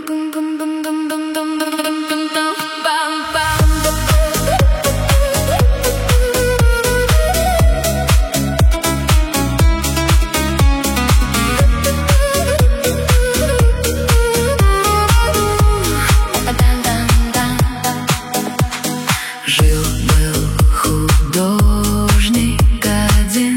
Жил-был художник один,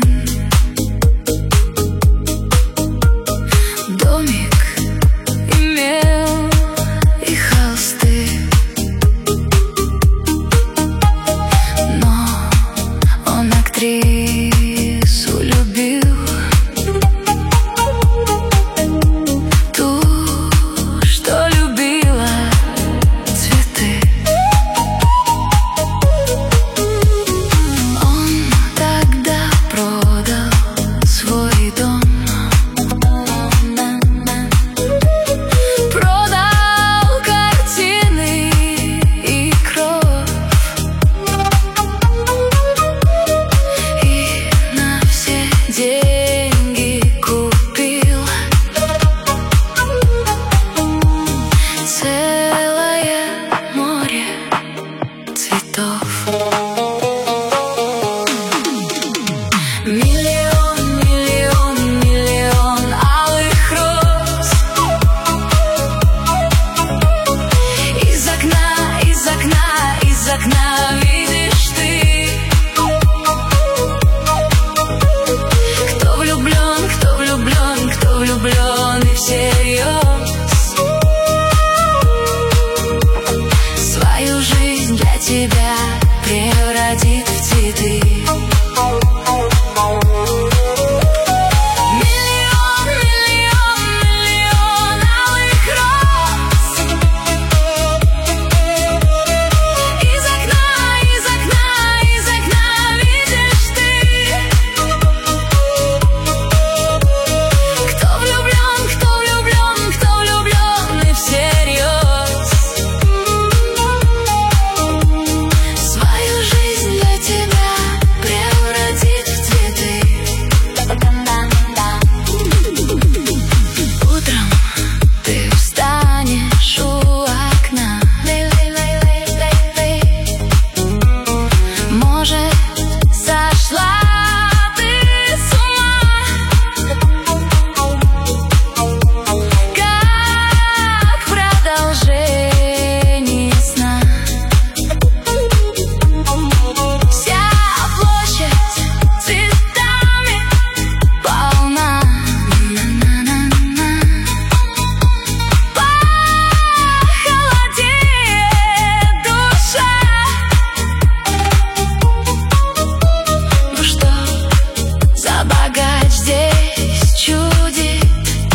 домик имел и холсты, но он актрису любил, ту, что любила цветы. Он тогда продал свой дом, продал картины и кровь, и на все деньги купил целое море цветов. Миллион, миллион, миллион алых роз. Из окна, из окна, из окна видишь ты. Кто влюблен, кто влюблен, кто влюблен и всерьез. Свою жизнь для тебя превратит в цветы. Миллион, миллион, миллион алых роз. Из окна, из окна, из окна видишь ты. Кто влюблен, кто влюблен, кто влюблен и всерьез. Свою жизнь для тебя превратит в цветы. Утром ты встанешь у окна. Может, сошла ты с ума, как продолжение сна. Вся площадь цветами полна. Похолодеет душа. Ну что за богач здесь чудит?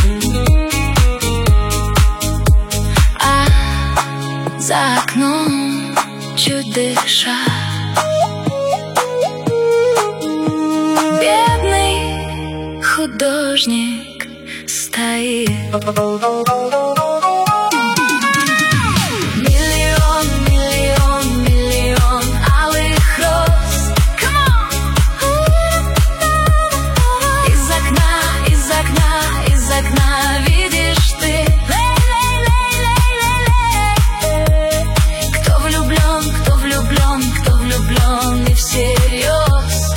А за окном чуть дыша бедный художник стоит. Миллион, миллион, миллион алых роз. Из окна, из окна, из окна видишь ты. Кто влюблен, кто влюблен, кто влюблен и всерьез.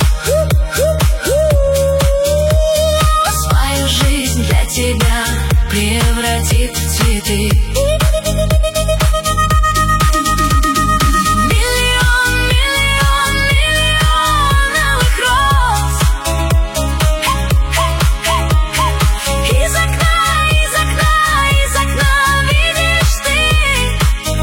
Свою жизнь для тебя превратит в цветы. Миллион, миллион, миллион алых роз. Из окна, из окна, из окна видишь ты.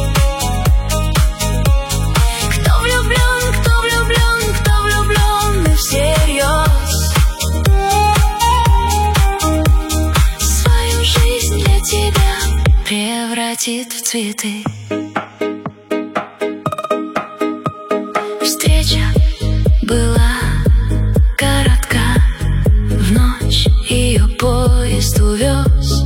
Кто влюблен, кто влюблен, кто влюблен и всерьез. Свою жизнь для тебя превратит в цветы. Встреча была коротка, в ночь ее поезд увез.